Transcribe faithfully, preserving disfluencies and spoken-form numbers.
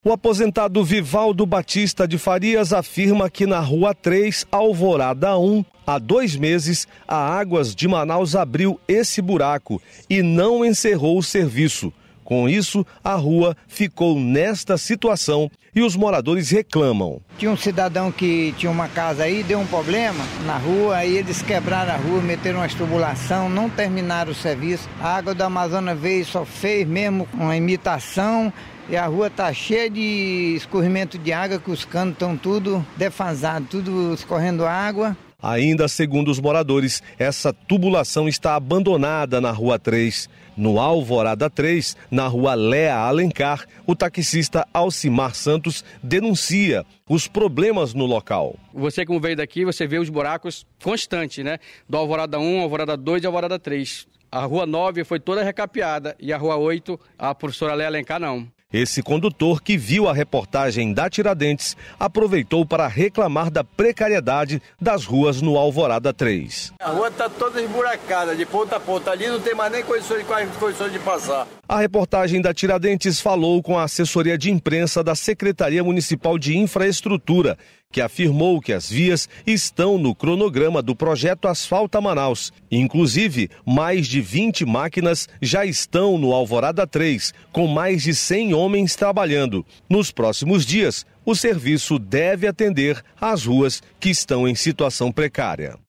O aposentado Vivaldo Batista de Farias afirma que na Rua três, Alvorada um, há dois meses, a Águas de Manaus abriu esse buraco e não encerrou o serviço. Com isso, a rua ficou nesta situação e os moradores reclamam. Tinha um cidadão que tinha uma casa aí, deu um problema na rua, aí eles quebraram a rua, meteram uma tubulação, não terminaram o serviço. A água do Amazonas veio e só fez mesmo uma imitação. E a rua está cheia de escorrimento de água, que os canos estão tudo defasados, tudo escorrendo água. Ainda segundo os moradores, essa tubulação está abandonada na Rua três. No Alvorada três, na Rua Léa Alencar, o taxista Alcimar Santos denuncia os problemas no local. Você, como veio daqui, você vê os buracos constantes, né? Do Alvorada um, Alvorada dois e Alvorada três. A Rua nove foi toda recapeada e a Rua oito, a professora Léa Alencar, não. Esse condutor, que viu a reportagem da Tiradentes, aproveitou para reclamar da precariedade das ruas no Alvorada três. A rua está toda esburacada, de ponta a ponta. Ali não tem mais nem condições, condições de passar. A reportagem da Tiradentes falou com a assessoria de imprensa da Secretaria Municipal de Infraestrutura, que afirmou que as vias estão no cronograma do projeto Asfalta Manaus. Inclusive, mais de vinte máquinas já estão no Alvorada três, com mais de cem homens trabalhando. Nos próximos dias, o serviço deve atender às ruas que estão em situação precária.